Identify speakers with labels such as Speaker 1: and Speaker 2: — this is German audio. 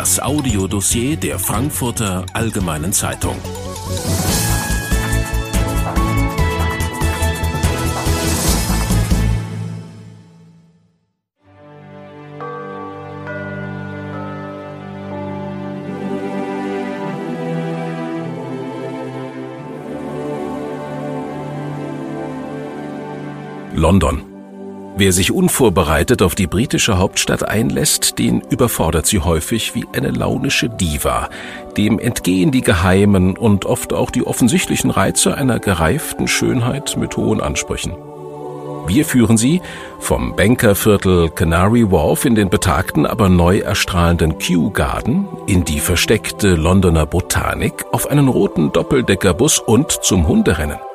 Speaker 1: Das Audiodossier der Frankfurter Allgemeinen Zeitung. London. Wer sich unvorbereitet auf die britische Hauptstadt einlässt, den überfordert sie häufig wie eine launische Diva. Dem entgehen die geheimen und oft auch die offensichtlichen Reize einer gereiften Schönheit mit hohen Ansprüchen. Wir führen Sie vom Bankerviertel Canary Wharf in den betagten, aber neu erstrahlenden Kew Garden, in die versteckte Londoner Botanik, auf einen roten Doppeldeckerbus und zum Hunderennen.